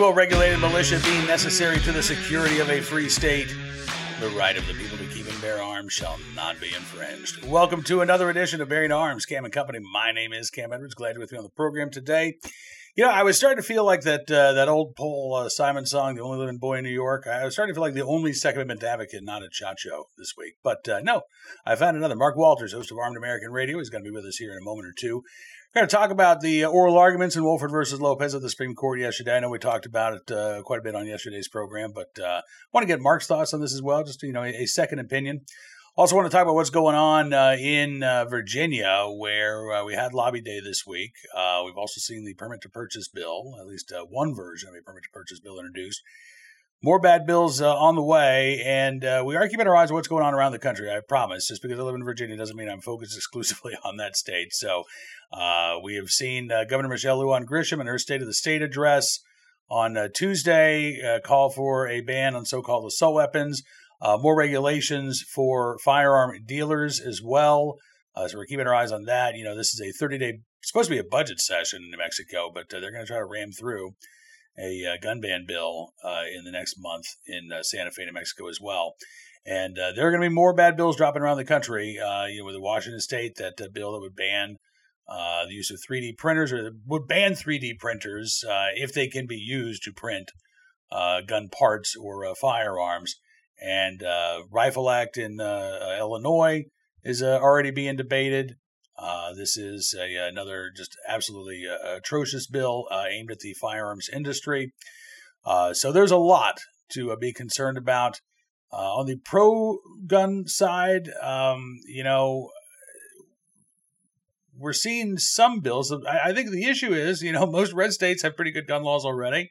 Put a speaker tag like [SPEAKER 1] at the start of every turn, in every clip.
[SPEAKER 1] illegal regulated militia being necessary to the security of a free state, the right of the people to keep and bear arms shall not be infringed. Welcome to another edition of Bearing Arms, Cam & Company. My name is Cam Edwards. Glad you're with me on the program today. You know, I was starting to feel like that old Paul Simon song, The Only Living Boy in New York. I was starting to feel like the only Second Amendment advocate, not a chacho this week. But no, I found another. Mark Walters, host of Armed American Radio. He's going to be with us here in a moment or two. We're going to talk about the oral arguments in Wohlford versus Lopez at the Supreme Court yesterday. I know we talked about it quite a bit on yesterday's program, but I want to get Mark's thoughts on this as well, just, a second opinion. Also want to talk about what's going on in Virginia, where we had lobby day this week. We've also seen the permit to purchase bill, at least one version of a permit to purchase bill introduced. More bad bills on the way, and we are keeping our eyes on what's going on around the country, I promise. Just because I live in Virginia doesn't mean I'm focused exclusively on that state. So we have seen Governor Michelle Lujan Grisham in her State of the State address on Tuesday call for a ban on so-called assault weapons. More regulations for firearm dealers as well. So we're keeping our eyes on that. This is a 30-day, supposed to be a budget session in New Mexico, but they're going to try to ram through a gun ban bill in the next month in Santa Fe, New Mexico as well. And there are going to be more bad bills dropping around the country. With the Washington State, that bill that would ban the use of 3D printers, or would ban 3D printers if they can be used to print gun parts or firearms. And Rifle Act in Illinois is already being debated. This is another just absolutely atrocious bill aimed at the firearms industry. So there's a lot to be concerned about. On the pro-gun side, we're seeing some bills. I think the issue is, most red states have pretty good gun laws already.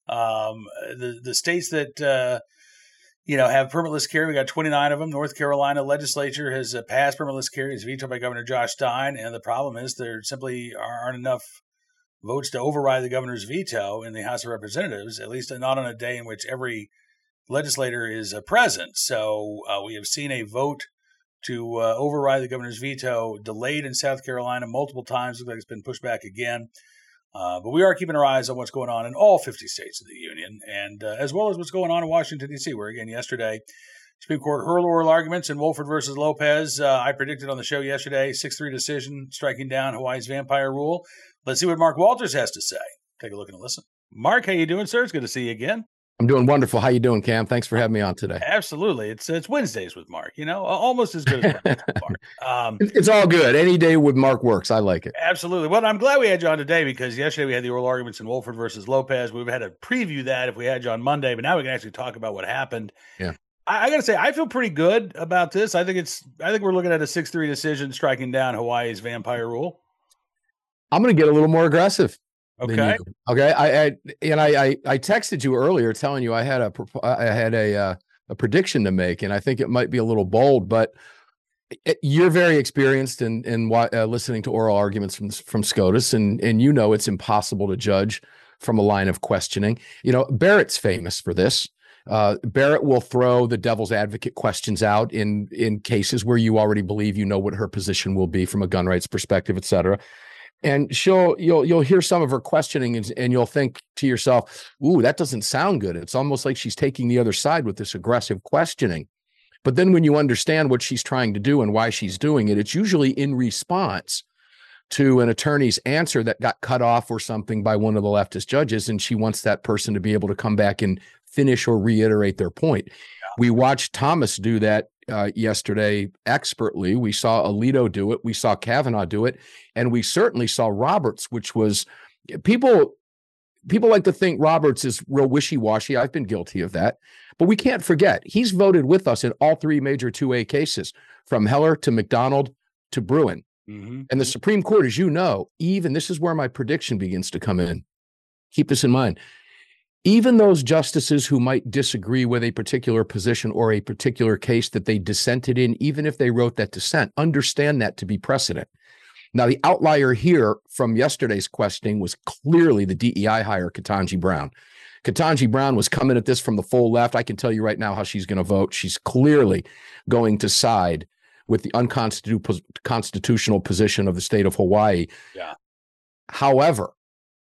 [SPEAKER 1] The states that have permitless carry. We got 29 of them. North Carolina legislature has passed permitless carry. It's vetoed by Governor Josh Stein. And the problem is there simply aren't enough votes to override the governor's veto in the House of Representatives, at least not on a day in which every legislator is present. So we have seen a vote to override the governor's veto delayed in South Carolina multiple times. Looks like it's been pushed back again. But we are keeping our eyes on what's going on in all 50 states of the union, and as well as what's going on in Washington, D.C., where, again, yesterday, Supreme Court heard oral arguments in Wohlford versus Lopez. I predicted on the show yesterday, 6-3 decision striking down Hawaii's vampire rule. Let's see what Mark Walters has to say. Take a look and listen. Mark, how you doing, sir? It's good to see you again.
[SPEAKER 2] I'm doing wonderful. How you doing, Cam? Thanks for having me on today.
[SPEAKER 1] Absolutely. It's Wednesdays with Mark, almost as good as Wednesdays with Mark.
[SPEAKER 2] It's all good. Any day with Mark works. I like it.
[SPEAKER 1] Absolutely. Well, I'm glad we had you on today, because yesterday we had the oral arguments in Wohlford versus Lopez. We've had to preview that if we had you on Monday, but now we can actually talk about what happened.
[SPEAKER 2] Yeah.
[SPEAKER 1] I got to say, I feel pretty good about this. I think we're looking at a 6-3 decision striking down Hawaii's vampire rule.
[SPEAKER 2] I'm going to get a little more aggressive.
[SPEAKER 1] Okay.
[SPEAKER 2] Okay. I texted you earlier telling you I had a prediction to make, and I think it might be a little bold, but you're very experienced in listening to oral arguments from SCOTUS, and it's impossible to judge from a line of questioning. Barrett's famous for this. Barrett will throw the devil's advocate questions out in cases where you already believe what her position will be from a gun rights perspective, et cetera. And you'll hear some of her questioning and you'll think to yourself, ooh, that doesn't sound good. It's almost like she's taking the other side with this aggressive questioning. But then when you understand what she's trying to do and why she's doing it, it's usually in response to an attorney's answer that got cut off or something by one of the leftist judges. And she wants that person to be able to come back and finish or reiterate their point. Yeah. We watched Thomas do that yesterday expertly. We saw Alito do it. We saw Kavanaugh do it. And we certainly saw Roberts, which was people like to think Roberts is real wishy-washy. I've been guilty of that. But we can't forget, he's voted with us in all three major 2A cases, from Heller to McDonald to Bruen. Mm-hmm. And the Supreme Court, as you know, even this is where my prediction begins to come in. Keep this in mind. Even those justices who might disagree with a particular position or a particular case that they dissented in, even if they wrote that dissent, understand that to be precedent. Now, the outlier here from yesterday's questioning was clearly the DEI hire, Ketanji Brown. Ketanji Brown was coming at this from the full left. I can tell you right now how she's going to vote. She's clearly going to side with the unconstitutional position of the state of Hawaii.
[SPEAKER 1] Yeah.
[SPEAKER 2] However,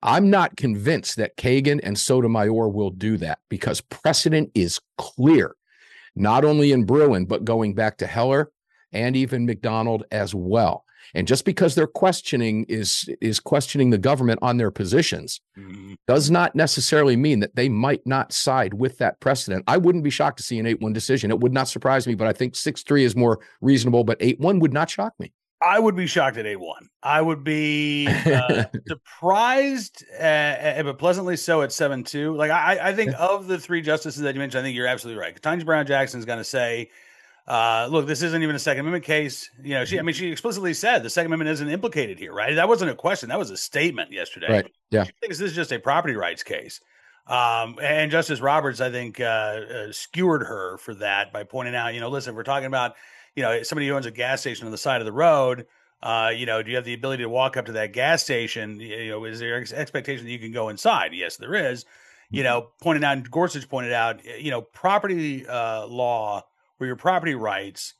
[SPEAKER 2] I'm not convinced that Kagan and Sotomayor will do that because precedent is clear, not only in Bruen, but going back to Heller and even McDonald as well. And just because they're questioning is questioning the government on their positions does not necessarily mean that they might not side with that precedent. I wouldn't be shocked to see an 8-1 decision. It would not surprise me, but I think 6-3 is more reasonable, but 8-1 would not shock me.
[SPEAKER 1] I would be shocked at 8-1. I would be surprised, but pleasantly so at 7-2. Like I think of the three justices that you mentioned, I think you're absolutely right. Ketanji Brown Jackson is going to say, look, this isn't even a Second Amendment case. You know, she explicitly said the Second Amendment isn't implicated here, right? That wasn't a question. That was a statement yesterday.
[SPEAKER 2] Right. Yeah.
[SPEAKER 1] She thinks this is just a property rights case. And Justice Roberts, I think, skewered her for that by pointing out, listen, we're talking about, somebody who owns a gas station on the side of the road. Do you have the ability to walk up to that gas station? Is there expectation that you can go inside? Yes, there is. Pointing out, Gorsuch pointed out, property law where your property rights,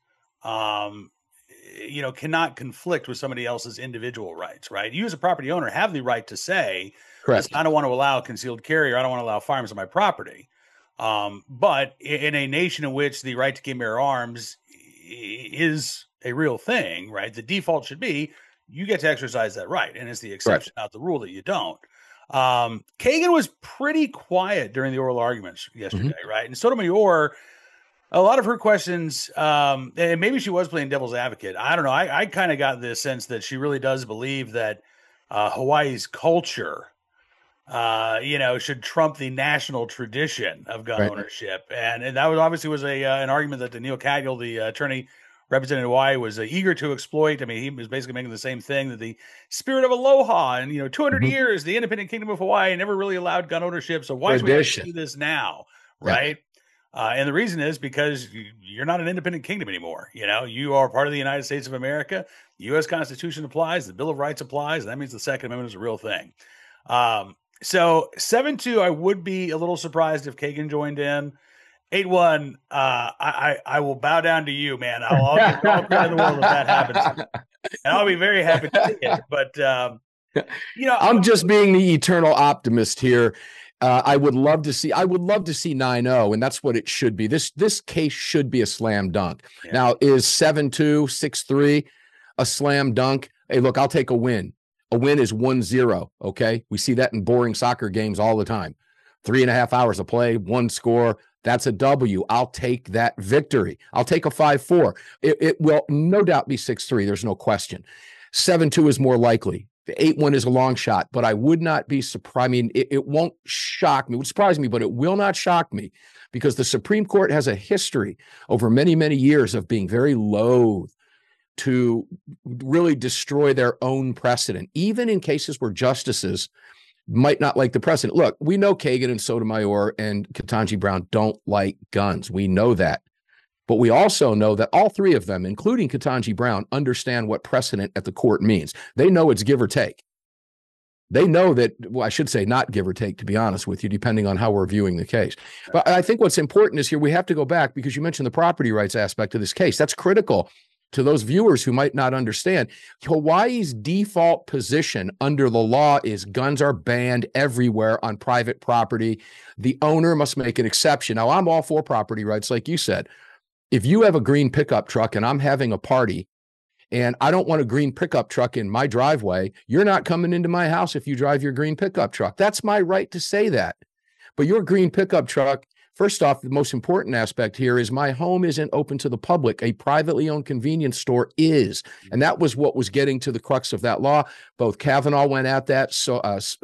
[SPEAKER 1] cannot conflict with somebody else's individual rights, right? You as a property owner have the right to say,
[SPEAKER 2] correct,
[SPEAKER 1] I don't want to allow concealed carry, or I don't want to allow firearms on my property. But in a nation in which the right to keep and bear arms is a real thing, right? The default should be you get to exercise that right. And it's the exception, not the rule, that you don't. Kagan was pretty quiet during the oral arguments yesterday, right? And Sotomayor, a lot of her questions, and maybe she was playing devil's advocate. I don't know. I kind of got this sense that she really does believe that Hawaii's culture, should trump the national tradition of gun ownership. And that was obviously an argument that Neil Cagill, the attorney representing Hawaii, was eager to exploit. I mean, he was basically making the same thing, that the spirit of aloha and, 200 years, the independent kingdom of Hawaii never really allowed gun ownership. So why should we do this now? Right. And the reason is because you're not an independent kingdom anymore. You are part of the United States of America. The U.S. Constitution applies. The Bill of Rights applies. And that means the Second Amendment is a real thing. So 7-2, I would be a little surprised if Kagan joined in. 8-1, I will bow down to you, man. I'll get all the credit in the world if that happens. And I'll be very happy to see it. But,
[SPEAKER 2] I'm just being the eternal optimist here. I would love to see 9-0, and that's what it should be. This case should be a slam dunk. Yeah. Now, is 7-2, 6-3 a slam dunk? Hey, look, I'll take a win. A win is 1-0, okay? We see that in boring soccer games all the time. 3.5 hours of play, one score, that's a W. I'll take that victory. I'll take a 5-4. It will no doubt be 6-3, there's no question. 7-2 is more likely. 8-1 is a long shot, but I would not be surprised. I mean, it won't shock me. It would surprise me, but it will not shock me because the Supreme Court has a history over many, many years of being very loath to really destroy their own precedent, even in cases where justices might not like the precedent. Look, we know Kagan and Sotomayor and Ketanji Brown don't like guns. We know that. But we also know that all three of them, including Ketanji Brown, understand what precedent at the court means. They know it's give or take. They know that, well, I should say not give or take, to be honest with you, depending on how we're viewing the case. But I think what's important is here, we have to go back because you mentioned the property rights aspect of this case. That's critical to those viewers who might not understand. Hawaii's default position under the law is guns are banned everywhere on private property. The owner must make an exception. Now, I'm all for property rights, like you said. If you have a green pickup truck and I'm having a party and I don't want a green pickup truck in my driveway, you're not coming into my house if you drive your green pickup truck. That's my right to say that. But your green pickup truck, first off, the most important aspect here is my home isn't open to the public. A privately owned convenience store is. And that was what was getting to the crux of that law. Both Kavanaugh went at that. So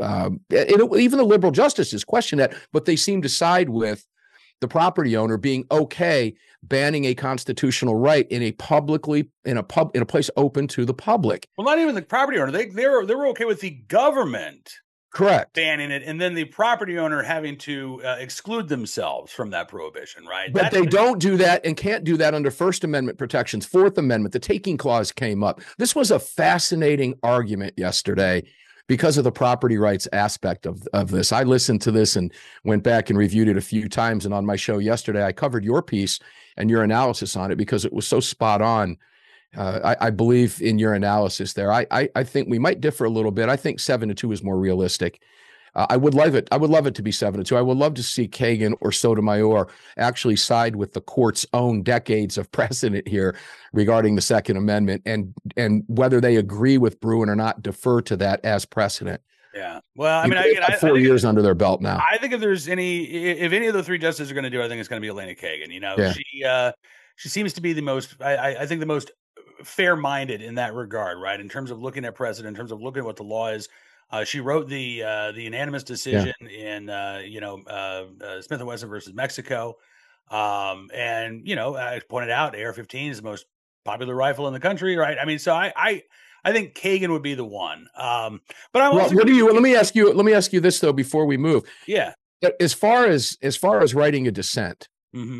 [SPEAKER 2] even the liberal justices questioned that, but they seemed to side with the property owner being okay banning a constitutional right in a place open to the public.
[SPEAKER 1] Well, not even the property owner. They were okay with the government,
[SPEAKER 2] correct,
[SPEAKER 1] banning it, and then the property owner having to exclude themselves from that prohibition, right?
[SPEAKER 2] But they don't do that and can't do that under First Amendment protections. Fourth Amendment, the taking clause came up. This was a fascinating argument yesterday because of the property rights aspect of this. I listened to this and went back and reviewed it a few times. And on my show yesterday, I covered your piece and your analysis on it because it was so spot on I believe in your analysis there. I think we might differ a little bit. I think 7-2 is more realistic. I would love it. I would love it to be 7-2. I would love to see Kagan or Sotomayor actually side with the court's own decades of precedent here regarding the Second Amendment, and whether they agree with Bruen or not, defer to that as precedent.
[SPEAKER 1] Yeah. Well, I mean,
[SPEAKER 2] I have 4 years under their belt now.
[SPEAKER 1] I think if any of the three justices are going to do it, I think it's going to be Elena Kagan. You know, yeah. She seems to be the most, I think the most fair-minded in that regard, right? In terms of looking at precedent, in terms of looking at what the law is. She wrote the unanimous decision in Smith and Wesson versus Mexico, and I pointed out AR-15 is the most popular rifle in the country, right? I mean, so I think Kagan would be the one. But I'm also
[SPEAKER 2] let me ask you this though before we move.
[SPEAKER 1] Yeah,
[SPEAKER 2] as far as writing a dissent,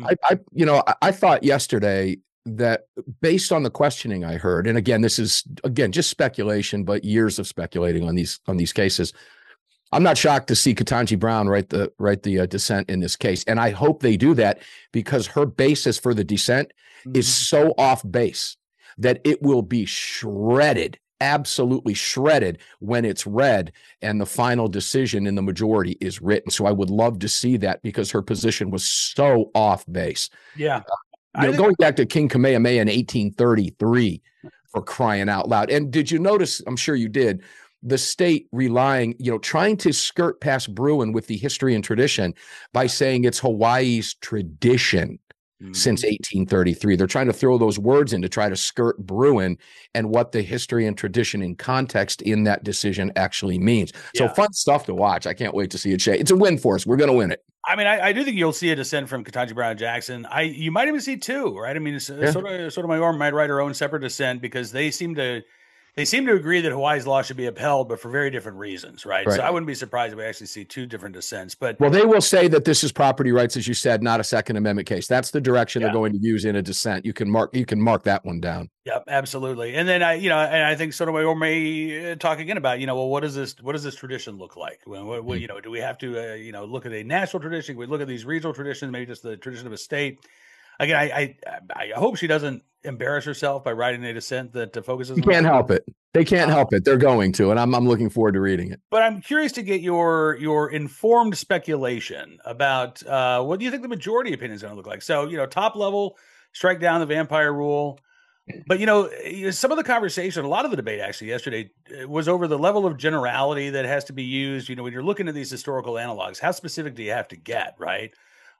[SPEAKER 2] I thought yesterday that based on the questioning I heard, and again, this is just speculation, but years of speculating on these cases. I'm not shocked to see Ketanji Brown write the dissent in this case, and I hope they do that because her basis for the dissent is so off base that it will be shredded, absolutely shredded when it's read and the final decision in the majority is written. So I would love to see that because her position was so off base.
[SPEAKER 1] Yeah.
[SPEAKER 2] Going back to King Kamehameha in 1833, for crying out loud. And did you notice, I'm sure you did, the state relying, trying to skirt past Bruen with the history and tradition by saying it's Hawaii's tradition since 1833. They're trying to throw those words in to try to skirt Bruen and what the history and tradition in context in that decision actually means. So fun stuff to watch. I can't wait to see it. It's a win for us. We're going to win it.
[SPEAKER 1] I mean, I do think you'll see a dissent from Ketanji Brown Jackson. You might even see two, right? I mean, Sotomayor might write her own separate dissent because they seem to agree that Hawaii's law should be upheld, but for very different reasons, right? So I wouldn't be surprised if we actually see two different dissents. But
[SPEAKER 2] they will say that this is property rights, as you said, not a Second Amendment case. That's the direction they're going to use in a dissent. You can mark that one down.
[SPEAKER 1] Yep, absolutely. And then I think Sotomayor may talk again about, what does this tradition look like? What, do we have to look at a national tradition? Can we look at these regional traditions, maybe just the tradition of a state? Again, I hope she doesn't embarrass herself by writing a dissent that focuses.
[SPEAKER 2] You can't help it. They can't help it. They're going to, and I'm looking forward to reading it.
[SPEAKER 1] But I'm curious to get your informed speculation about what do you think the majority opinion is going to look like. So top level, strike down the vampire rule. But some of the conversation, a lot of the debate actually yesterday was over the level of generality that has to be used. When you're looking at these historical analogs, how specific do you have to get, right?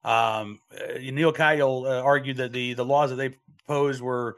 [SPEAKER 1] Neil Kyle argued that the laws that they proposed were,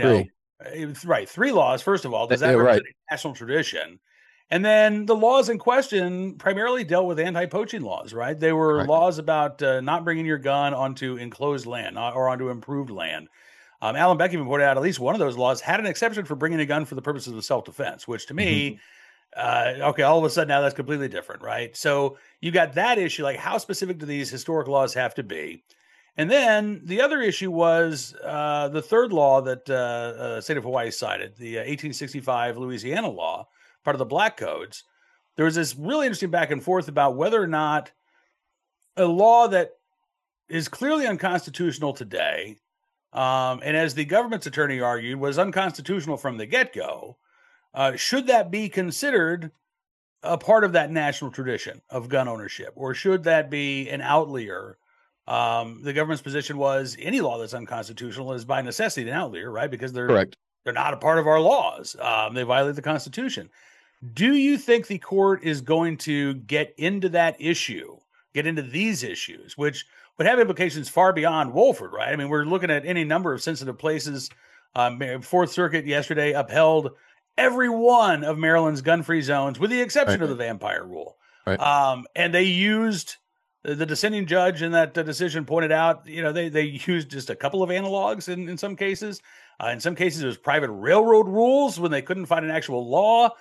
[SPEAKER 1] three laws. First of all, does that represent a national tradition? And then the laws in question primarily dealt with anti-poaching laws, right? They were laws about not bringing your gun onto enclosed land or onto improved land. Alan Beck even pointed out at least one of those laws had an exception for bringing a gun for the purposes of self-defense, which to me, all of a sudden now that's completely different, right? So you got that issue, like how specific do these historic laws have to be? And then the other issue was the third law that the state of Hawaii cited, the 1865 Louisiana law, part of the Black Codes. There was this really interesting back and forth about whether or not a law that is clearly unconstitutional today, and as the government's attorney argued, was unconstitutional from the get-go, should that be considered a part of that national tradition of gun ownership, or should that be an outlier? The government's position was any law that's unconstitutional is by necessity an outlier, right? Because they're not a part of our laws. They violate the Constitution. Do you think the court is going to get into that issue, get into these issues, which would have implications far beyond Wohlford, right? I mean, we're looking at any number of sensitive places. Fourth Circuit yesterday upheld every one of Maryland's gun-free zones, with the exception of the vampire rule. And they used the dissenting judge in that decision pointed out, they used just a couple of analogs in some cases. In some cases, it was private railroad rules when they couldn't find an actual law.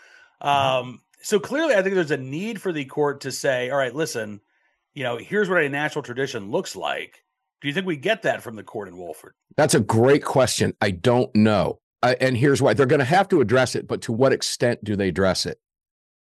[SPEAKER 1] So clearly, I think there's a need for the court to say, all right, listen, here's what a national tradition looks like. Do you think we get that from the court in Wohlford?
[SPEAKER 2] That's a great question. I don't know. And here's why. They're going to have to address it, but to what extent do they address it?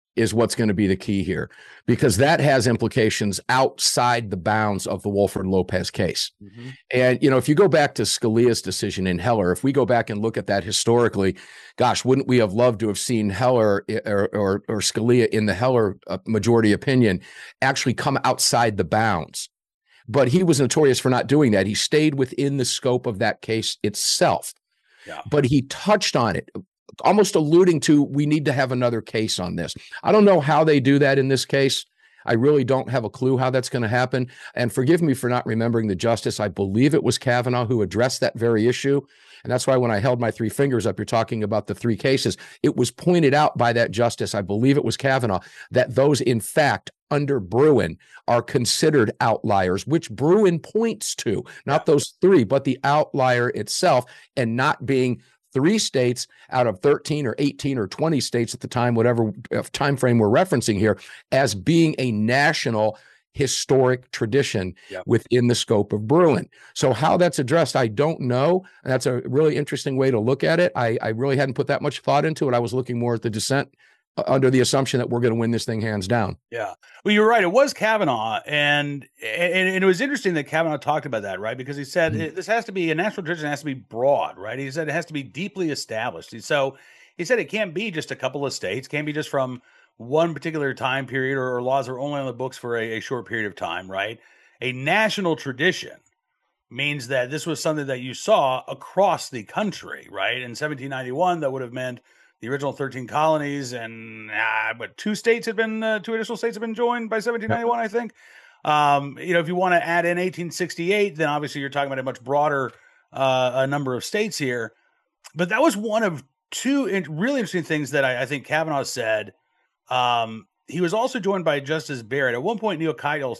[SPEAKER 2] is what's going to be the key here, because that has implications outside the bounds of the Wolford Lopez case. Mm-hmm. And, if you go back to Scalia's decision in Heller, if we go back and look at that historically, gosh, wouldn't we have loved to have seen Heller or Scalia in the Heller majority opinion actually come outside the bounds? But he was notorious for not doing that. He stayed within the scope of that case itself. Yeah. But he touched on it, almost alluding to, we need to have another case on this. I don't know how they do that in this case. I really don't have a clue how that's going to happen. And forgive me for not remembering the justice. I believe it was Kavanaugh who addressed that very issue. And that's why when I held my three fingers up, you're talking about the three cases. It was pointed out by that justice, I believe it was Kavanaugh, that those, in fact, under Bruen are considered outliers, which Bruen points to, not those three, but the outlier itself, and not being 3 states out of 13 or 18 or 20 states at the time, whatever time frame we're referencing here, as being a national historic tradition within the scope of Bruen. So how that's addressed, I don't know. And that's a really interesting way to look at it. I really hadn't put that much thought into it. I was looking more at the dissent under the assumption that we're going to win this thing hands down. Yeah.
[SPEAKER 1] Well, you're right. It was Kavanaugh. And it was interesting that Kavanaugh talked about that, right? Because he said this has to be, a national tradition has to be broad, right? He said it has to be deeply established. So he said it can't be just a couple of states, can't be just from one particular time period or laws are only on the books for a short period of time, right? A national tradition means that this was something that you saw across the country, right? In 1791, that would have meant the original 13 colonies and but 2 states had been 2 additional states had been joined by 1791, I think. If you want to add in 1868, then obviously you're talking about a much broader number of states here. But that was one of 2 really interesting things that I think Kavanaugh said. He was also joined by Justice Barrett. At one point, Neil Keitel,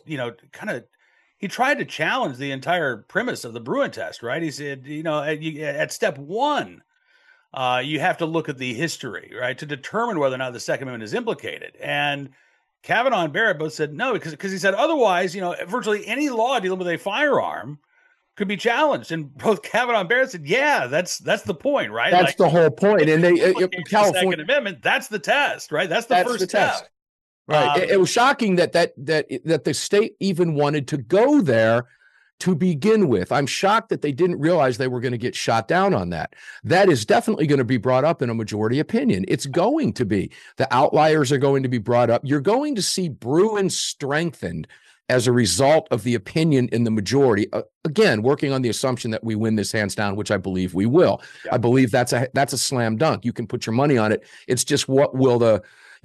[SPEAKER 1] he tried to challenge the entire premise of the Bruen test, right? He said, at step 1, you have to look at the history, right, to determine whether or not the Second Amendment is implicated. And Kavanaugh and Barrett both said no, because he said otherwise, virtually any law dealing with a firearm could be challenged. And both Kavanaugh and Barrett said, yeah, that's the point, right?
[SPEAKER 2] That's the whole point. And
[SPEAKER 1] California Second Amendment, that's the test, right? That's the first step. Test.
[SPEAKER 2] Right. It was shocking that the state even wanted to go there to begin with. I'm shocked that they didn't realize they were going to get shot down on that. That is definitely going to be brought up in a majority opinion. It's going to be. The outliers are going to be brought up. You're going to see Bruen strengthened as a result of the opinion in the majority. Again, working on the assumption that we win this hands down, which I believe we will. Yeah. I believe that's a slam dunk. You can put your money on it. It's just what will the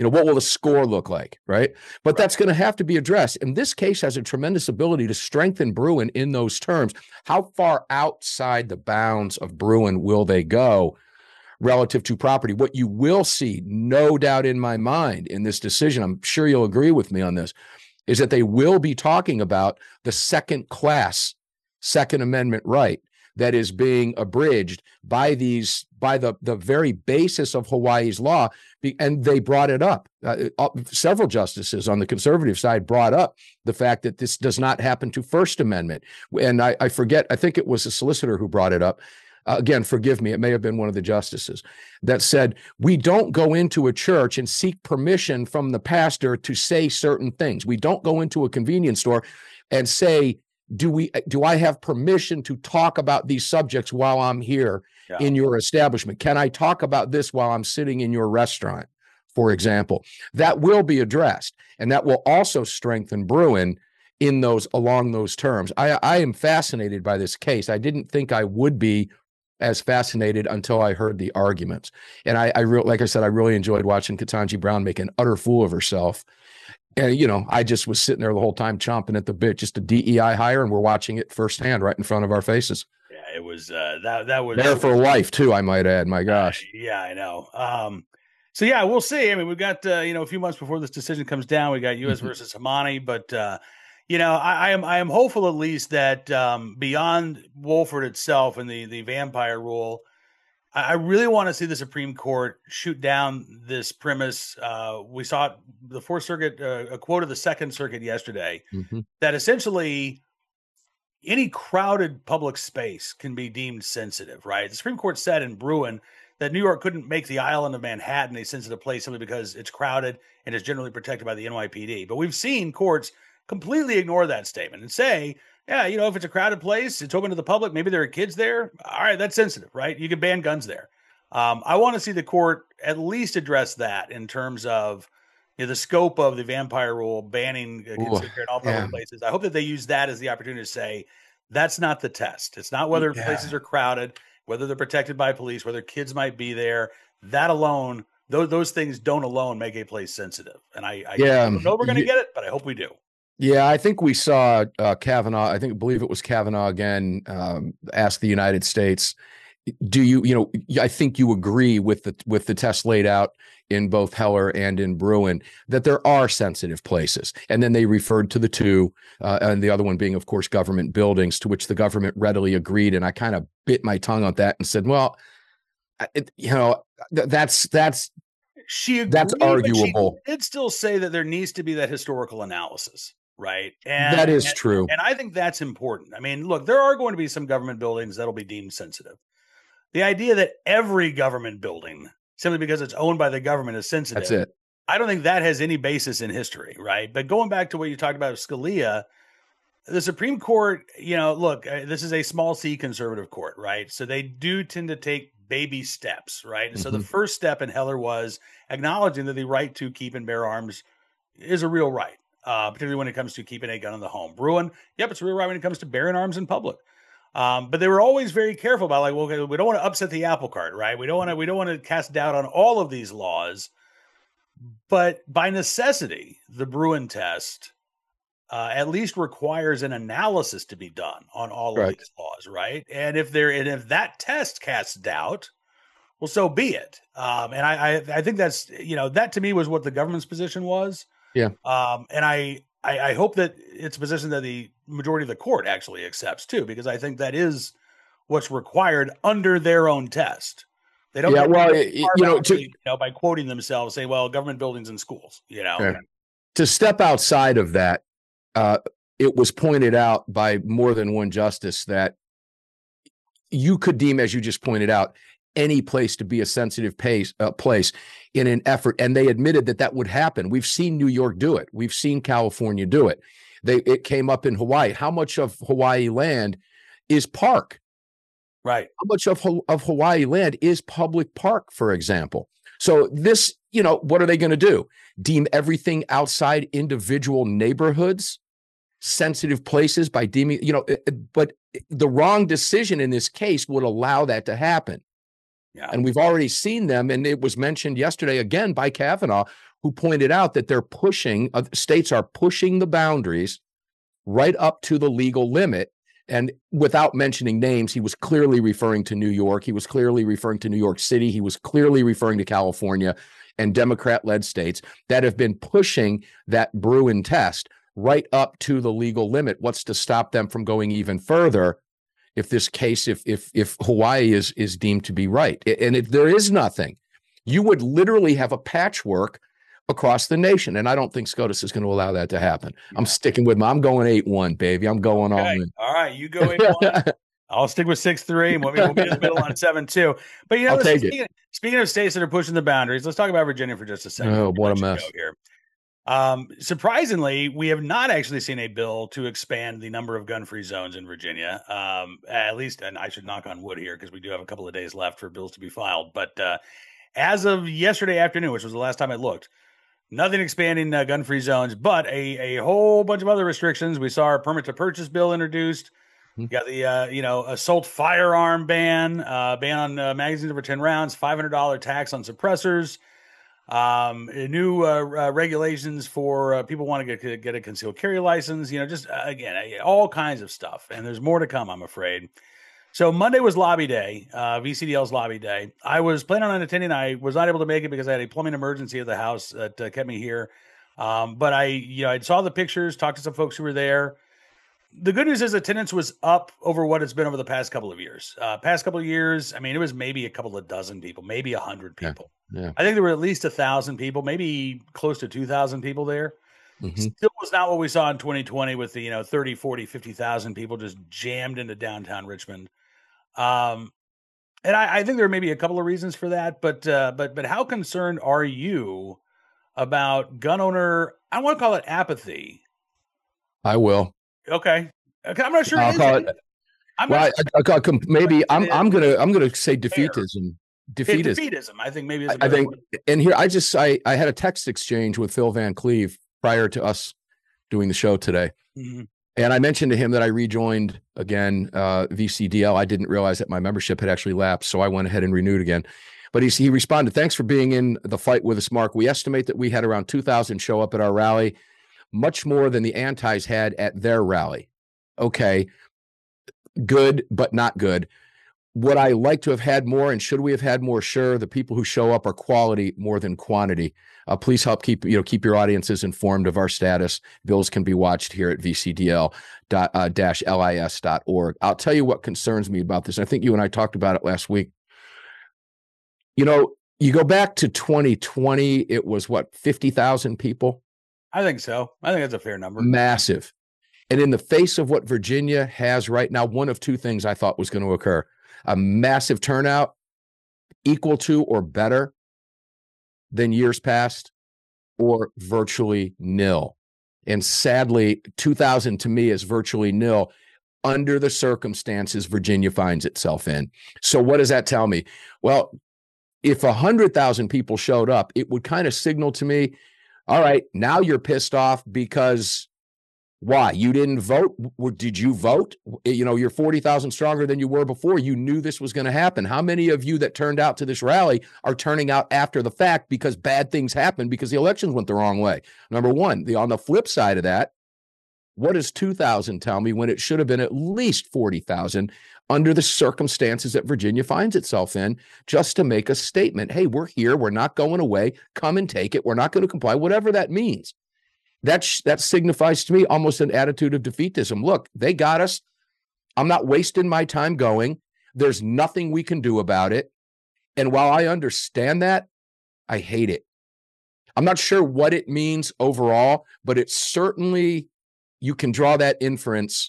[SPEAKER 2] score look like, right? But that's going to have to be addressed. And this case has a tremendous ability to strengthen Bruen in those terms. How far outside the bounds of Bruen will they go relative to property? What you will see, no doubt in my mind, in this decision, I'm sure you'll agree with me on this, is that they will be talking about the second class Second Amendment right that is being abridged by the very basis of Hawaii's law. And they brought it up. Several justices on the conservative side brought up the fact that this does not happen to First Amendment. And I forget, I think it was a solicitor who brought it up. Again, forgive me, it may have been one of the justices that said, we don't go into a church and seek permission from the pastor to say certain things. We don't go into a convenience store and say, do I have permission to talk about these subjects while I'm here in your establishment? Can I talk about this while I'm sitting in your restaurant, for example? That will be addressed, and that will also strengthen Bruen along those terms. I am fascinated by this case. I didn't think I would be as fascinated until I heard the arguments. And like I said, I really enjoyed watching Ketanji Brown make an utter fool of herself. And, I just was sitting there the whole time chomping at the bit, just a DEI hire, and we're watching it firsthand right in front of our faces.
[SPEAKER 1] Yeah, it was, that was
[SPEAKER 2] there for life too, I might add. My gosh.
[SPEAKER 1] Yeah, I know. So yeah, we'll see. I mean, we've got, a few months before this decision comes down, we got U.S. versus Hamani, but, I am hopeful at least that beyond Wolford itself and the vampire rule, I really want to see the Supreme Court shoot down this premise. We saw the Fourth Circuit, a quote of the Second Circuit yesterday, that essentially any crowded public space can be deemed sensitive, right? The Supreme Court said in Bruen that New York couldn't make the island of Manhattan a sensitive place simply because it's crowded and is generally protected by the NYPD. But we've seen courts completely ignore that statement and say, yeah, if it's a crowded place, it's open to the public, maybe there are kids there. All right, that's sensitive, right? You can ban guns there. I want to see the court at least address that in terms of the scope of the vampire rule banning kids in all public places. I hope that they use that as the opportunity to say that's not the test. It's not whether places are crowded, whether they're protected by police, whether kids might be there. That alone, those things don't alone make a place sensitive. And I don't know we're going to get it, but I hope we do.
[SPEAKER 2] Yeah, I think we saw Kavanaugh. I believe it was Kavanaugh again. Ask the United States, do you I think you agree with the test laid out in both Heller and in Bruen that there are sensitive places. And then they referred to the two, and the other one being, of course, government buildings, to which the government readily agreed. And I kind of bit my tongue on that and said, well, that's arguable.
[SPEAKER 1] She did still say that there needs to be that historical analysis. Right. And
[SPEAKER 2] that is true.
[SPEAKER 1] And I think that's important. I mean, look, there are going to be some government buildings that'll be deemed sensitive. The idea that every government building, simply because it's owned by the government, is sensitive.
[SPEAKER 2] That's it.
[SPEAKER 1] I don't think that has any basis in history. Right. But going back to what you talked about with Scalia, the Supreme Court, look, this is a small C conservative court. Right. So they do tend to take baby steps. Right. And so the first step in Heller was acknowledging that the right to keep and bear arms is a real right. Particularly when it comes to keeping a gun in the home. Bruen, it's a real right when it comes to bearing arms in public. But they were always very careful about we don't want to upset the apple cart, right? We don't want to cast doubt on all of these laws. But by necessity, the Bruen test at least requires an analysis to be done on all of these laws, right? And if that test casts doubt, well, so be it. And I think that's that to me was what the government's position was.
[SPEAKER 2] Yeah.
[SPEAKER 1] And I hope that it's a position that the majority of the court actually accepts too, because I think that is what's required under their own test. They don't by quoting themselves, say, well, government buildings and schools,
[SPEAKER 2] To step outside of that, it was pointed out by more than one justice that you could deem, as you just pointed out, any place to be a sensitive place in an effort. And they admitted that would happen. We've seen New York do it. We've seen California do it. It came up in Hawaii. How much of Hawaii land is park?
[SPEAKER 1] Right.
[SPEAKER 2] How much of Hawaii land is public park, for example? So this, what are they going to do? Deem everything outside individual neighborhoods sensitive places by deeming, but the wrong decision in this case would allow that to happen.
[SPEAKER 1] Yeah.
[SPEAKER 2] And we've already seen them. And it was mentioned yesterday again by Kavanaugh, who pointed out that states are pushing the boundaries right up to the legal limit. And without mentioning names, he was clearly referring to New York. He was clearly referring to New York City. He was clearly referring to California and Democrat-led states that have been pushing that Bruen test right up to the legal limit. What's to stop them from going even further? If Hawaii is deemed to be right, and if there is nothing, you would literally have a patchwork across the nation. And I don't think SCOTUS is going to allow that to happen. Yeah. I'm sticking with I'm going 8-1, baby. I'm going all in.
[SPEAKER 1] All right, you go 8-1. I'll stick with 6-3, and we'll be in the middle on 7-2. But speaking of states that are pushing the boundaries, let's talk about Virginia for just a second.
[SPEAKER 2] Oh, what a mess
[SPEAKER 1] here. Surprisingly, we have not actually seen a bill to expand the number of gun-free zones in Virginia. At least, and I should knock on wood here because we do have a couple of days left for bills to be filed. But as of yesterday afternoon, which was the last time I looked, nothing expanding gun-free zones, but a whole bunch of other restrictions. We saw our permit to purchase bill introduced. You got the assault firearm ban on magazines over 10 rounds, $500 tax on suppressors. New regulations for people want to get a concealed carry license, all kinds of stuff. And there's more to come, I'm afraid. So Monday was lobby day, VCDL's lobby day. I was planning on attending. I was not able to make it because I had a plumbing emergency at the house that kept me here. But I saw the pictures, talked to some folks who were there. The good news is attendance was up over what it's been over the past couple of years. I mean, it was maybe a couple of dozen people, maybe 100 people.
[SPEAKER 2] Yeah.
[SPEAKER 1] I think there were at least 1,000 people, maybe close to 2,000 people there.
[SPEAKER 2] Mm-hmm.
[SPEAKER 1] Still was not what we saw in 2020 with the 30, 40, 50,000 people just jammed into downtown Richmond. And I think there may be a couple of reasons for that, but how concerned are you about gun owner? I don't want to call it apathy.
[SPEAKER 2] I will.
[SPEAKER 1] Okay, I'm not sure it
[SPEAKER 2] I'll
[SPEAKER 1] is.
[SPEAKER 2] call it.
[SPEAKER 1] I'm not
[SPEAKER 2] Well,
[SPEAKER 1] sure
[SPEAKER 2] maybe I'm gonna say
[SPEAKER 1] fair.
[SPEAKER 2] defeatism.
[SPEAKER 1] Defeatism. I think maybe is a
[SPEAKER 2] I
[SPEAKER 1] better
[SPEAKER 2] think,
[SPEAKER 1] word.
[SPEAKER 2] and here I had a text exchange with Phil Van Cleve prior to us doing the show today.
[SPEAKER 1] Mm-hmm.
[SPEAKER 2] And I mentioned to him that I rejoined again VCDL. I didn't realize that my membership had actually lapsed, so I went ahead and renewed again. But he responded, "Thanks for being in the fight with us, Mark. We estimate that we had around 2,000 show up at our rally, much more than the antis had at their rally." Okay, good, but not good. Would I like to have had more, and should we have had more? Sure. The people who show up are quality more than quantity. Please help keep your audiences informed of our status. Bills can be watched here at vcdl-lis.org. I'll tell you what concerns me about this. I think you and I talked about it last week. You go back to 2020, it was what, 50,000 people?
[SPEAKER 1] I think so. I think that's a fair number.
[SPEAKER 2] Massive. And in the face of what Virginia has right now, one of two things I thought was going to occur: a massive turnout equal to or better than years past, or virtually nil. And sadly, 2,000 to me is virtually nil under the circumstances Virginia finds itself in. So what does that tell me? Well, if 100,000 people showed up, it would kind of signal to me, all right, now you're pissed off because why? You didn't vote? Did you vote? You're 40,000 stronger than you were before. You knew this was going to happen. How many of you that turned out to this rally are turning out after the fact because bad things happened because the elections went the wrong way? Number one. On the flip side of that, what does 2,000 tell me when it should have been at least 40,000 under the circumstances that Virginia finds itself in, just to make a statement? Hey, we're here. We're not going away. Come and take it. We're not going to comply, whatever that means. That signifies to me almost an attitude of defeatism. Look, they got us. I'm not wasting my time going. There's nothing we can do about it. And while I understand that, I hate it. I'm not sure what it means overall, but it's certainly, you can draw that inference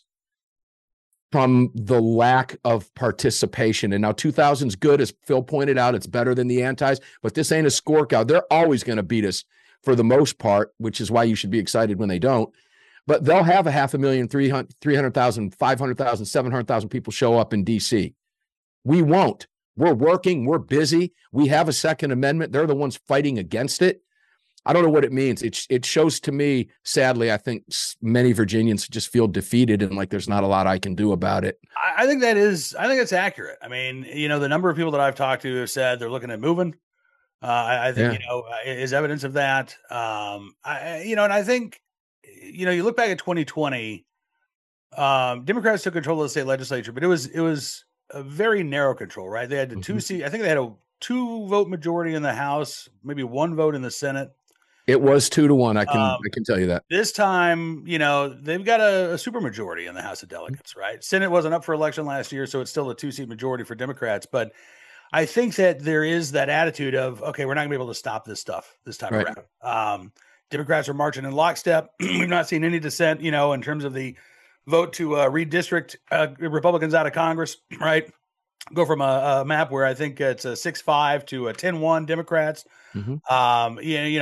[SPEAKER 2] from the lack of participation. And now 2,000 is good. As Phil pointed out, it's better than the antis, but this ain't a scorecard. They're always going to beat us for the most part, which is why you should be excited when they don't. But they'll have 500,000, 300,000, 500,000, 700,000 people show up in D.C. We won't. We're working. We're busy. We have a Second Amendment. They're the ones fighting against it. I don't know what it means. It shows to me, sadly, I think many Virginians just feel defeated and like there's not a lot I can do about it.
[SPEAKER 1] I think it's accurate. I mean, the number of people that I've talked to have said they're looking at moving. I think, is evidence of that. And I think, you look back at 2020, Democrats took control of the state legislature, but it was a very narrow control, right? They had the two seat. I think they had a 2-vote majority in the House, maybe 1 vote in the Senate.
[SPEAKER 2] It was 2-1. I can tell you that.
[SPEAKER 1] This time, they've got a super majority in the House of Delegates, right? Senate wasn't up for election last year, so it's still a 2-seat majority for Democrats. But I think that there is that attitude of, okay, we're not gonna be able to stop this stuff this time around. Democrats are marching in lockstep. We've not seen any dissent, in terms of the vote to redistrict Republicans out of Congress, right? Go from a map where I think it's a 6-5 to a 10-1 Democrats. Mm-hmm.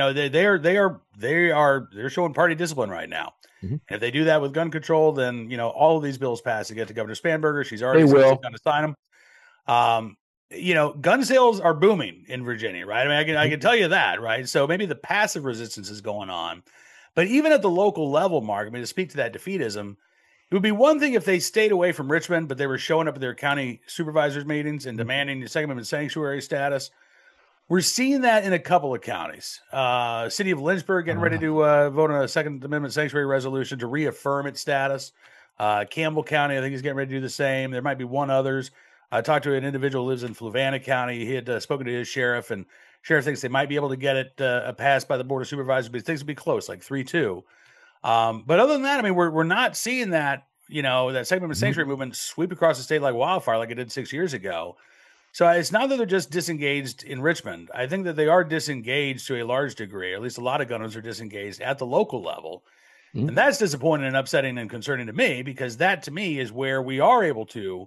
[SPEAKER 1] They're showing party discipline right now. Mm-hmm. If they do that with gun control, then all of these bills pass to get to Governor Spanberger. She's already going to sign them. Gun sales are booming in Virginia, right? I mean, I can tell you that, right? So maybe the passive resistance is going on, but even at the local level, Mark, to speak to that defeatism, it would be one thing if they stayed away from Richmond, but they were showing up at their county supervisors meetings and demanding the Second Amendment sanctuary status. We're seeing that in a couple of counties. City of Lynchburg getting ready to vote on a Second Amendment sanctuary resolution to reaffirm its status. Campbell County, I think, is getting ready to do the same. There might be one others. I talked to an individual who lives in Fluvanna County. He had spoken to his sheriff, and sheriff thinks they might be able to get it passed by the Board of Supervisors, but he thinks it'll be close, like 3-2. But other than that, we're not seeing that, that Second Amendment sanctuary movement sweep across the state like wildfire like it did 6 years ago. So it's not that they're just disengaged in Richmond. I think that they are disengaged to a large degree, or at least a lot of gun owners are disengaged at the local level. Mm-hmm. And that's disappointing and upsetting and concerning to me, because that to me is where we are able to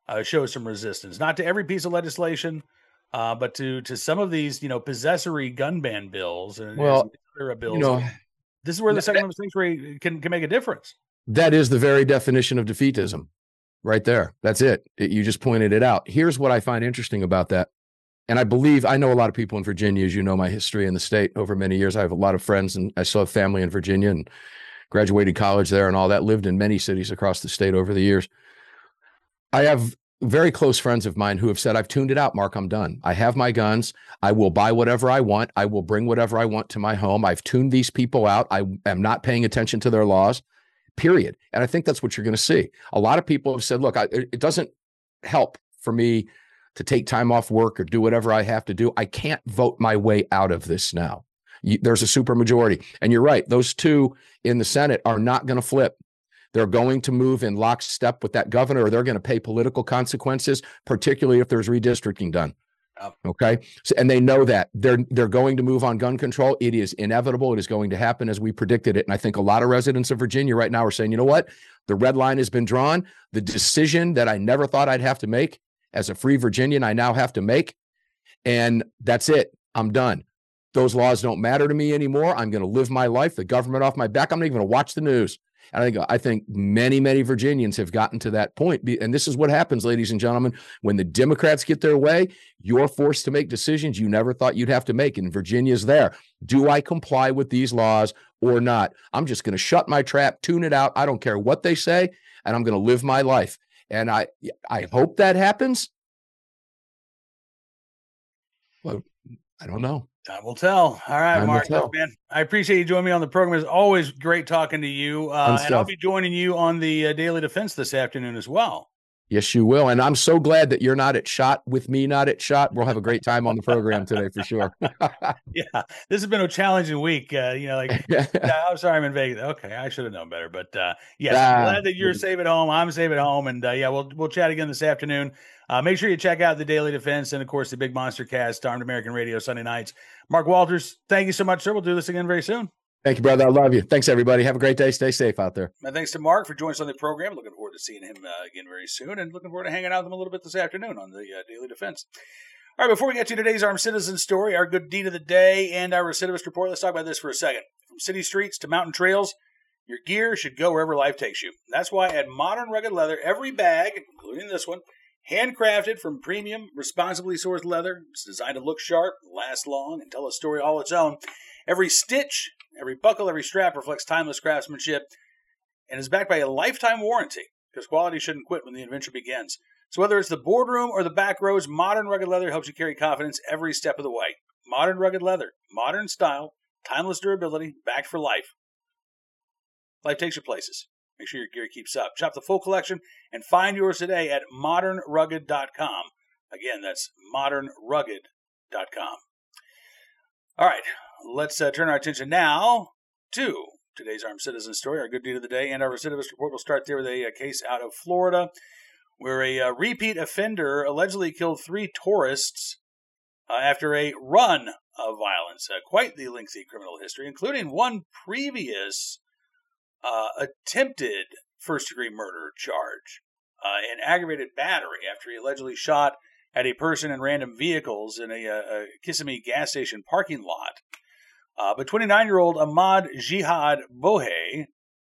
[SPEAKER 1] show some resistance, not to every piece of legislation, but to some of these, possessory gun ban bills and
[SPEAKER 2] Well,
[SPEAKER 1] bills. This is where the Second Amendment sanctuary can make a difference.
[SPEAKER 2] That is the very definition of defeatism right there. That's it. You just pointed it out. Here's what I find interesting about that. And I know a lot of people in Virginia, as you know, my history in the state over many years. I have a lot of friends and I still have family in Virginia and graduated college there and all that, lived in many cities across the state over the years. I have very close friends of mine who have said, I've tuned it out, Mark, I'm done. I have my guns. I will buy whatever I want. I will bring whatever I want to my home. I've tuned these people out. I am not paying attention to their laws, period. And I think that's what you're going to see. A lot of people have said, look, it doesn't help for me to take time off work or do whatever I have to do. I can't vote my way out of this now. There's a supermajority. And you're right. Those two in the Senate are not going to flip. They're going to move in lockstep with that governor, or they're going to pay political consequences, particularly if there's redistricting done. Okay. So, and they know that they're going to move on gun control. It is inevitable. It is going to happen as we predicted it. And I think a lot of residents of Virginia right now are saying, you know what? The red line has been drawn. The decision that I never thought I'd have to make as a free Virginian, I now have to make. And that's it. I'm done. Those laws don't matter to me anymore. I'm going to live my life, the government off my back. I'm not even going to watch the news. And I think many, many Virginians have gotten to that point. And this is what happens, ladies and gentlemen. When the Democrats get their way, you're forced to make decisions you never thought you'd have to make. And Virginia's there. Do I comply with these laws or not? I'm just going to shut my trap, tune it out. I don't care what they say, and I'm going to live my life. And I hope that happens. Well, I don't know.
[SPEAKER 1] Time will tell. All right, Mark, man, I appreciate you joining me on the program. It's always great talking to you. And I'll be joining you on the Daily Defense this afternoon as well.
[SPEAKER 2] Yes, you will. And I'm so glad that you're not at SHOT with me, not at SHOT. We'll have a great time on the program today for sure.
[SPEAKER 1] Yeah, this has been a challenging week. I'm sorry I'm in Vegas. Okay, I should have known better. But I'm glad that you're safe at home. I'm safe at home. And we'll chat again this afternoon. Make sure you check out the Daily Defense and, of course, the Big Monster Cast, Armed American Radio, Sunday nights. Mark Walters, thank you so much, sir. We'll do this again very soon.
[SPEAKER 2] Thank you, brother. I love you. Thanks, everybody. Have a great day. Stay safe out there.
[SPEAKER 1] And thanks to Mark for joining us on the program. Looking forward to seeing him again very soon, and looking forward to hanging out with him a little bit this afternoon on the Daily Defense. All right, before we get to today's Armed Citizen story, our good deed of the day, and our recidivist report, let's talk about this for a second. From city streets to mountain trails, your gear should go wherever life takes you. That's why at Modern Rugged Leather, every bag, including this one, handcrafted from premium, responsibly sourced leather. It's designed to look sharp, last long, and tell a story all its own. Every stitch, every buckle, every strap reflects timeless craftsmanship and is backed by a lifetime warranty, because quality shouldn't quit when the adventure begins. So whether it's the boardroom or the back rows, Modern Rugged Leather helps you carry confidence every step of the way. Modern Rugged Leather, modern style, timeless durability, backed for life. Life takes you places. Make sure your gear keeps up. Shop the full collection and find yours today at modernrugged.com. Again, that's modernrugged.com. All right, let's turn our attention now to today's Armed Citizen story, our good deed of the day, and our recidivist report. We'll start there with a case out of Florida where a repeat offender allegedly killed 3 tourists after a run of violence. Quite the lengthy criminal history, including one previous attempted first-degree murder charge, an aggravated battery after he allegedly shot at a person in random vehicles in a Kissimmee gas station parking lot. But 29-year-old Ahmad Jihad Bohe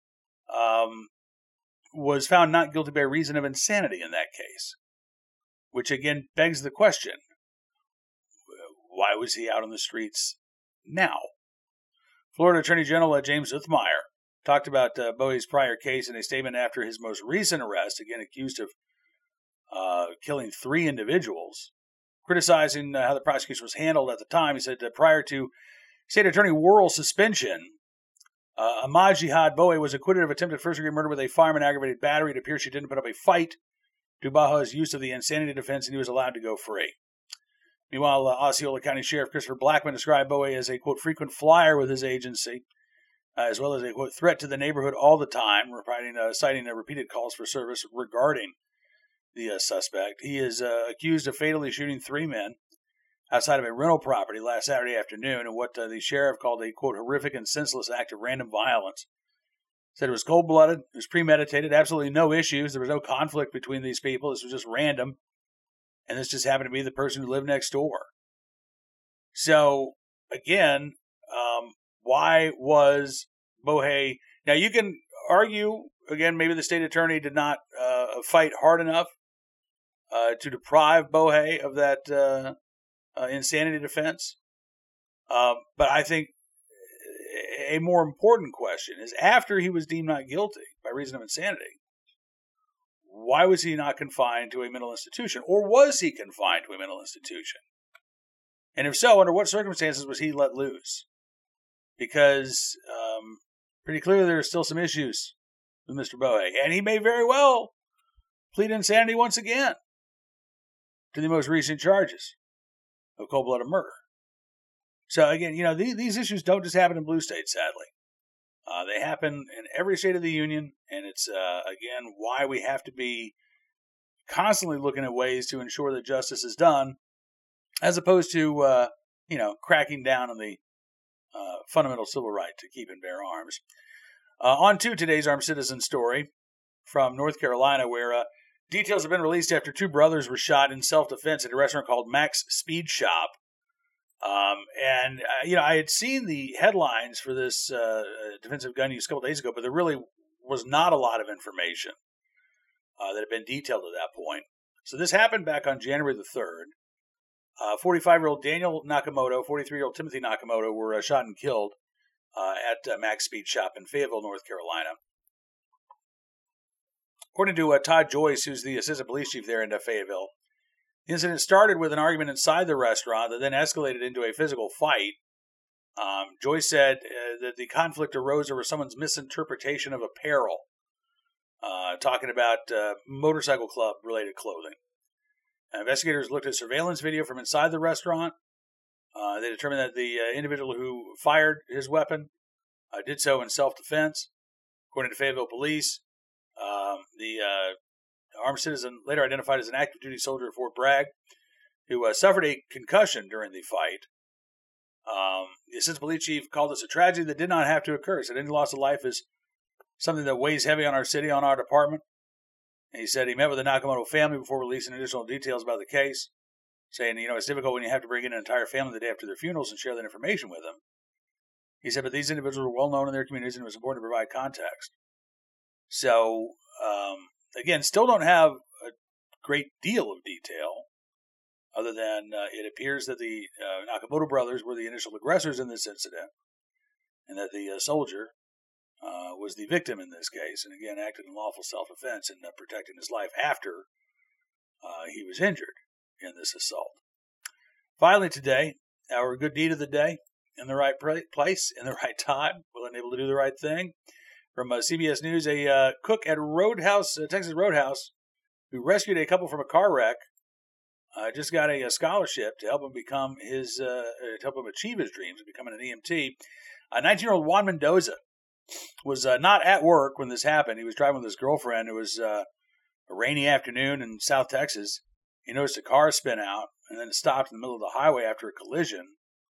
[SPEAKER 1] was found not guilty by reason of insanity in that case, which again begs the question, why was he out on the streets now? Florida Attorney General James Uthmire talked about Bowe's prior case in a statement after his most recent arrest, again accused of killing 3 individuals, criticizing how the prosecution was handled at the time. He said prior to State Attorney Worrell's suspension, Ahmad Jihad Bowe was acquitted of attempted first-degree murder with a firearm and aggravated battery. It appears she didn't put up a fight to Baja's use of the insanity defense, and he was allowed to go free. Meanwhile, Osceola County Sheriff Christopher Blackman described Bowe as a, quote, frequent flyer with his agency, as well as a, quote, threat to the neighborhood all the time, citing repeated calls for service regarding the suspect. He is accused of fatally shooting 3 men outside of a rental property last Saturday afternoon in what the sheriff called a, quote, horrific and senseless act of random violence. Said it was cold-blooded, it was premeditated, absolutely no issues. There was no conflict between these people. This was just random. And this just happened to be the person who lived next door. So, again, why was Bohea... Now, you can argue, again, maybe the state attorney did not fight hard enough to deprive Bohea of that insanity defense. But I think a more important question is, after he was deemed not guilty by reason of insanity, why was he not confined to a mental institution? Or was he confined to a mental institution? And if so, under what circumstances was he let loose? Because pretty clearly there are still some issues with Mr. Bohea. And he may very well plead insanity once again to the most recent charges of cold-blooded murder. So again, these issues don't just happen in blue states, sadly. They happen in every state of the union, and it's, again, why we have to be constantly looking at ways to ensure that justice is done, as opposed to, cracking down on the fundamental civil right to keep and bear arms. On to today's armed citizen story from North Carolina, where details have been released after two brothers were shot in self-defense at a restaurant called Mac's Speed Shop. I had seen the headlines for this defensive gun use a couple days ago, but there really was not a lot of information that had been detailed at that point. So this happened back on January the 3rd. 45-year-old Daniel Nakamoto, 43-year-old Timothy Nakamoto were shot and killed at Mac's Speed Shop in Fayetteville, North Carolina. According to Todd Joyce, who's the assistant police chief there in Fayetteville, the incident started with an argument inside the restaurant that then escalated into a physical fight. Joyce said that the conflict arose over someone's misinterpretation of apparel, talking about motorcycle club-related clothing. Investigators looked at surveillance video from inside the restaurant. They determined that the individual who fired his weapon did so in self-defense. According to Fayetteville police, the armed citizen later identified as an active duty soldier at Fort Bragg who suffered a concussion during the fight. The assistant police chief called this a tragedy that did not have to occur. He said any loss of life is something that weighs heavy on our city, on our department. And he said he met with the Nakamoto family before releasing additional details about the case, saying, it's difficult when you have to bring in an entire family the day after their funerals and share that information with them. He said, but these individuals were well known in their communities and it was important to provide context. So, again, still don't have a great deal of detail, other than it appears that the Nakamoto brothers were the initial aggressors in this incident, and that the soldier was the victim in this case, and again acted in lawful self-defense in protecting his life after he was injured in this assault. Finally today, our good deed of the day, in the right place, in the right time, willing and able to do the right thing. From CBS News, a cook at Roadhouse, Texas Roadhouse, who rescued a couple from a car wreck, just got a scholarship to help him achieve his dreams of becoming an EMT. 19-year-old Juan Mendoza was not at work when this happened. He was driving with his girlfriend. It was a rainy afternoon in South Texas. He noticed a car spin out, and then it stopped in the middle of the highway after a collision.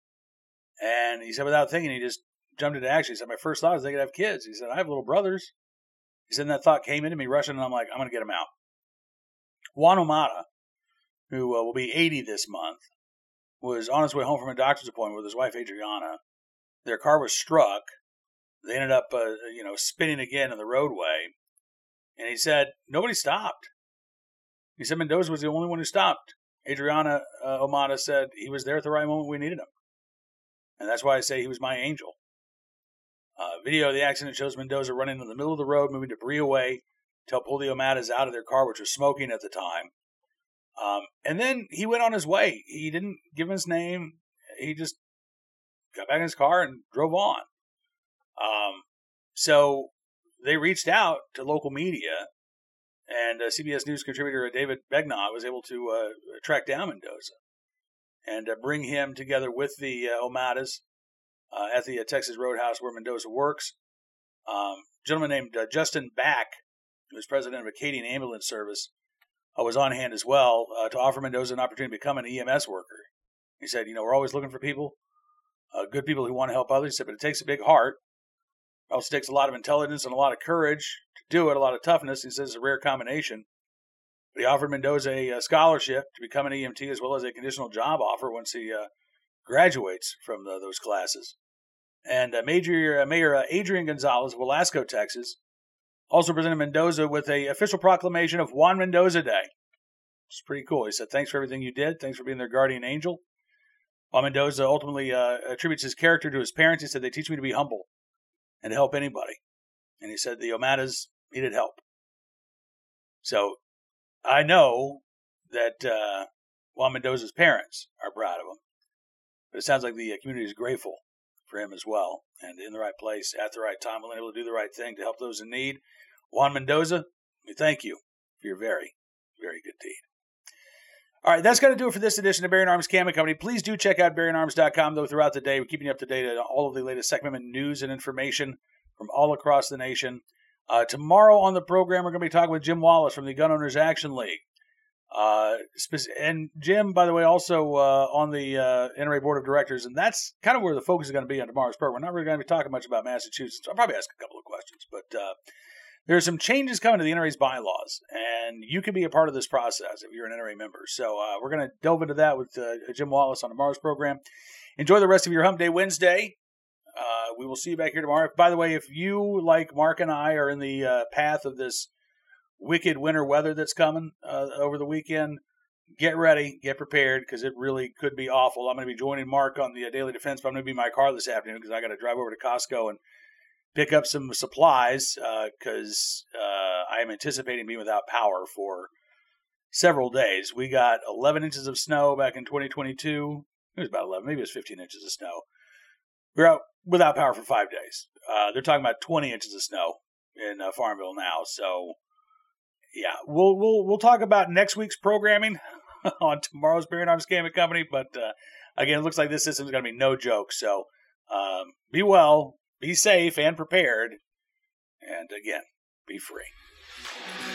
[SPEAKER 1] And he said, without thinking, he just jumped into action. He said, my first thought is they could have kids. He said, I have little brothers. He said, and that thought came into me rushing, and I'm like, I'm going to get them out. Juan Omada, who will be 80 this month, was on his way home from a doctor's appointment with his wife, Adriana. Their car was struck. They ended up, spinning again in the roadway. And he said, nobody stopped. He said Mendoza was the only one who stopped. Adriana Omada said he was there at the right moment we needed him. And that's why I say he was my angel. Video of the accident shows Mendoza running in the middle of the road, moving debris away to help pull the Omadas out of their car, which was smoking at the time. And then he went on his way. He didn't give his name. He just got back in his car and drove on. So they reached out to local media, and CBS News contributor David Begnot was able to track down Mendoza and bring him together with the Omadas at the Texas Roadhouse where Mendoza works. A gentleman named Justin Back, who is president of Acadian Ambulance Service, was on hand as well to offer Mendoza an opportunity to become an EMS worker. He said, we're always looking for people, good people who want to help others. He said, but it takes a big heart. Also takes a lot of intelligence and a lot of courage to do it, a lot of toughness. He says it's a rare combination. But he offered Mendoza a scholarship to become an EMT as well as a conditional job offer once he graduates from those classes. And Mayor Adrian Gonzalez of Velasco, Texas, also presented Mendoza with an official proclamation of Juan Mendoza Day. It's pretty cool. He said, thanks for everything you did. Thanks for being their guardian angel. Juan Mendoza ultimately attributes his character to his parents. He said, they teach me to be humble and to help anybody. And he said the Omatas needed help. So I know that Juan Mendoza's parents are proud of him. But it sounds like the community is grateful for him as well. And in the right place, at the right time, willing able to do the right thing to help those in need. Juan Mendoza, we thank you for your very, very good deed. All right, that's going to do it for this edition of Bearing Arms Cam & Company. Please do check out BearingArms.com, though, throughout the day. We're keeping you up to date on all of the latest Second Amendment news and information from all across the nation. Tomorrow on the program, we're going to be talking with Jim Wallace from the Gun Owners Action League. And Jim, by the way, also on the NRA Board of Directors, and that's kind of where the focus is going to be on tomorrow's program. We're not really going to be talking much about Massachusetts. I'll probably ask a couple of questions, but there are some changes coming to the NRA's bylaws, and you can be a part of this process if you're an NRA member. So we're going to delve into that with Jim Wallace on tomorrow's program. Enjoy the rest of your Hump Day Wednesday. We will see you back here tomorrow. By the way, if you, like Mark and I, are in the path of this wicked winter weather that's coming over the weekend, get ready, get prepared, because it really could be awful. I'm going to be joining Mark on the Daily Defense, but I'm going to be in my car this afternoon because I got to drive over to Costco and pick up some supplies because I am anticipating being without power for several days. We got 11 inches of snow back in 2022. It was about 11, maybe it was 15 inches of snow. We were out without power for 5 days. They're talking about 20 inches of snow in Farmville now, so yeah, we'll talk about next week's programming on tomorrow's Bearing Arms Cam & Company. But again, it looks like this system is going to be no joke. So be well, be safe, and prepared. And again, be free.